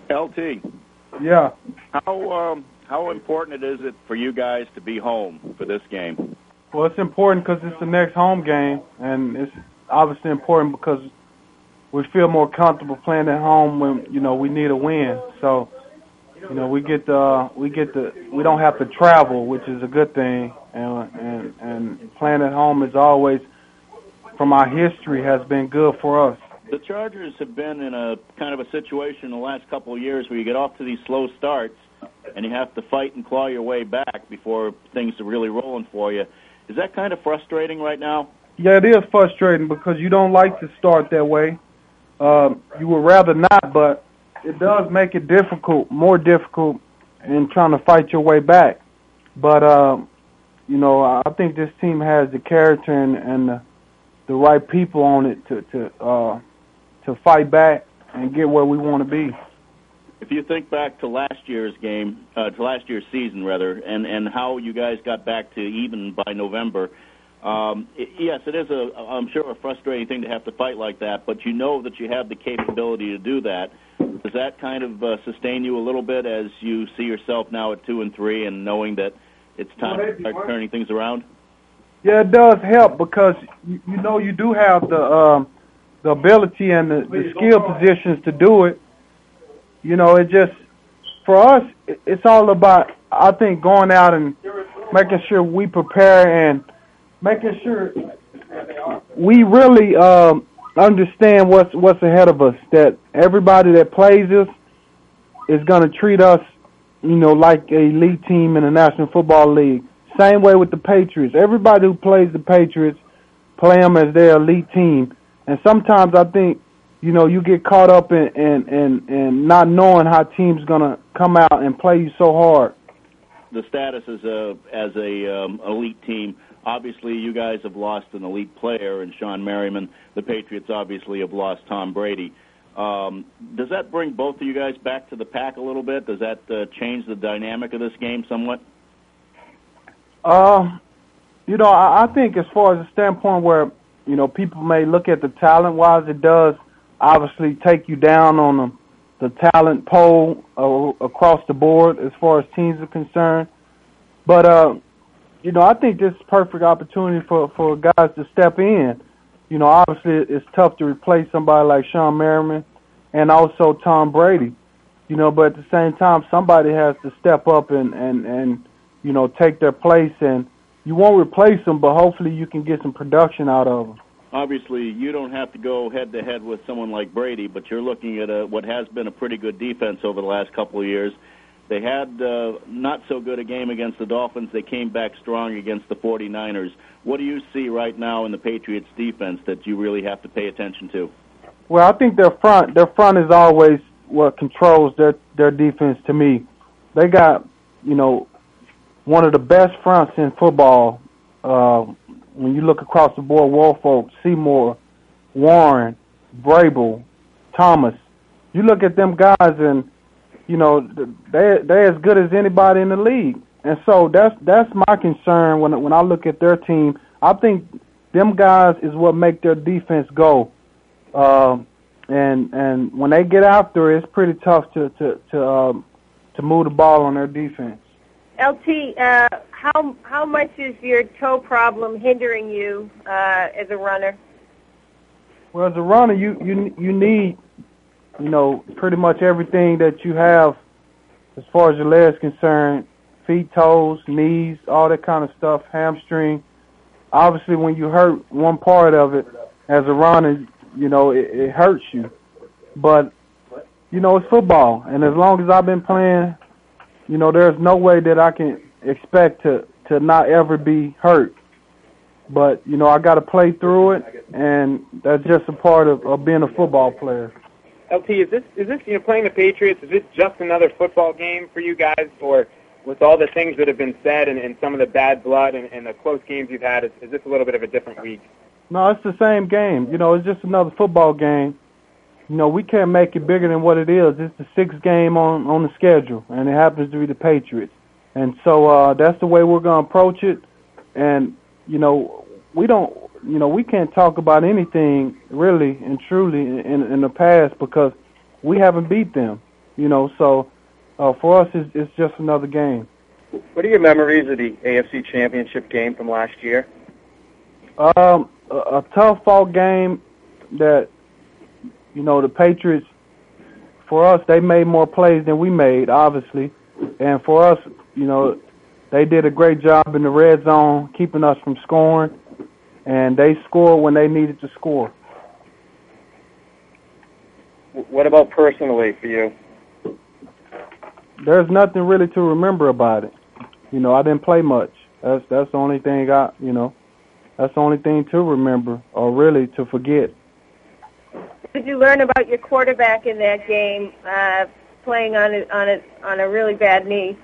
LT, Yeah. how important is it for you guys to be home for this game? Well, it's important because it's the next home game, and it's obviously important because we feel more comfortable playing at home when we need a win. So we don't have to travel, which is a good thing, and playing at home is always, from our history, has been good for us. The Chargers have been in a kind of a situation in the last couple of years where you get off to these slow starts and you have to fight and claw your way back before things are really rolling for you. Is that kind of frustrating right now? Yeah, it is frustrating because you don't like to start that way. You would rather not, but it does make it more difficult in trying to fight your way back. But, I think this team has the character and the right people on it to fight back and get where we want to be. If you think back to last year's season, and how you guys got back to even by November, yes, it is I'm sure a frustrating thing to have to fight like that, but you know that you have the capability to do that. Does that kind of sustain you a little bit as you see yourself now at 2-3 and knowing that it's time to start turning things around? Yeah, it does help because you do have the ability and the skill positions to do it. It just, for us, it's all about, I think, going out and making sure we prepare and making sure we really understand what's ahead of us, that everybody that plays us is going to treat us, like a elite team in the National Football League. Same way with the Patriots. Everybody who plays the Patriots play them as their elite team. And sometimes I think, you get caught up in not knowing how teams going to come out and play you so hard. The status as a elite team, obviously you guys have lost an elite player in Sean Merriman. The Patriots obviously have lost Tom Brady. Does that bring both of you guys back to the pack a little bit? Does that change the dynamic of this game somewhat? I think as far as the standpoint where, people may look at the talent-wise, it does obviously take you down on the talent poll across the board as far as teams are concerned. But, I think this is a perfect opportunity for guys to step in. Obviously it's tough to replace somebody like Sean Merriman and also Tom Brady. But at the same time, somebody has to step up and take their place. And you won't replace them, but hopefully you can get some production out of them. Obviously, you don't have to go head-to-head with someone like Brady, but you're looking at what has been a pretty good defense over the last couple of years. They had not so good a game against the Dolphins. They came back strong against the 49ers. What do you see right now in the Patriots' defense that you really have to pay attention to? Well, I think their front is always what controls their defense to me. They got, one of the best fronts in football. When you look across the board, Woolfolk, Seymour, Warren, Vrabel, Thomas, you look at them guys and, they're as good as anybody in the league. And so that's my concern when I look at their team. I think them guys is what make their defense go. And when they get after it, it's pretty tough to move the ball on their defense. LT, how much is your toe problem hindering you as a runner? Well, as a runner, you need, pretty much everything that you have as far as your legs concerned, feet, toes, knees, all that kind of stuff, hamstring. Obviously, when you hurt one part of it as a runner, it hurts you. But, it's football. And as long as I've been playing, there's no way that I can expect to not ever be hurt. But, I got to play through it, and that's just a part of being a football player. LT, is this playing the Patriots, is this just another football game for you guys, or with all the things that have been said and some of the bad blood and the close games you've had, is this a little bit of a different week? No, it's the same game. It's just another football game. We can't make it bigger than what it is. It's the sixth game on the schedule, and it happens to be the Patriots. And so that's the way we're going to approach it. And, we can't talk about anything really and truly in the past because we haven't beat them. You know, so for us, it's just another game. What are your memories of the AFC Championship game from last year? A tough-fought game that, you know, the Patriots, for us, they made more plays than we made, obviously. And for us, you know, they did a great job in the red zone, keeping us from scoring, and they scored when they needed to score. What about personally for you? There's nothing really to remember about it. You know, I didn't play much. That's the only thing that's the only thing to remember or really to forget. What did you learn about your quarterback in that game, playing on a really bad knee?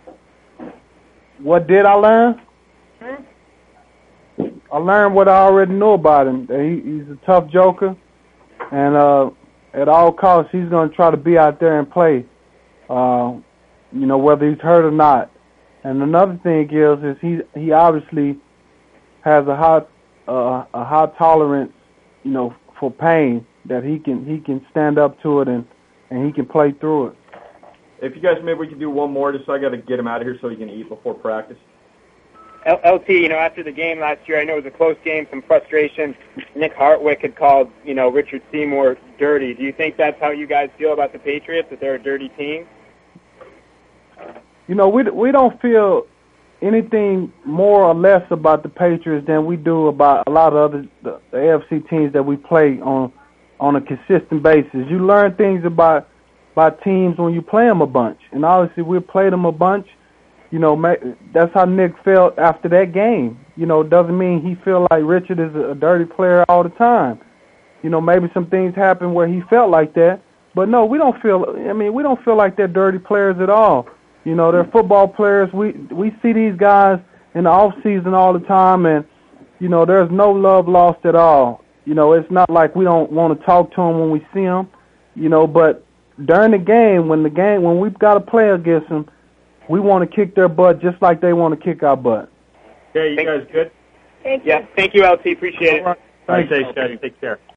What did I learn? Hmm? I learned what I already knew about him. That he's a tough joker, and at all costs, he's going to try to be out there and play, you know, whether he's hurt or not. And another thing is he obviously has a high tolerance, you know, for pain, that he can stand up to it and he can play through it. If you guys, maybe we can do one more, just so I got to get him out of here so he can eat before practice. LT, you know, after the game last year, I know it was a close game, some frustration. Nick Hartwick had called, you know, Richard Seymour dirty. Do you think that's how you guys feel about the Patriots, that they're a dirty team? You know, we don't feel anything more or less about the Patriots than we do about a lot of the AFC teams that we play on a consistent basis. You learn things about teams when you play them a bunch, and obviously we played them a bunch. You know, that's how Nick felt after that game. You know, it doesn't mean he feel like Richard is a dirty player all the time. You know, maybe some things happen where he felt like that, but no, we don't feel like they're dirty players at all. You know, they're football players. We see these guys in the off season all the time, and you know, there's no love lost at all. You know, it's not like we don't want to talk to them when we see them. You know, but during the game, when we've got to play against them, we want to kick their butt just like they want to kick our butt. Okay, you guys good? Thank you. Yeah, thank you, LT. Appreciate it. Thanks, guys. Take care.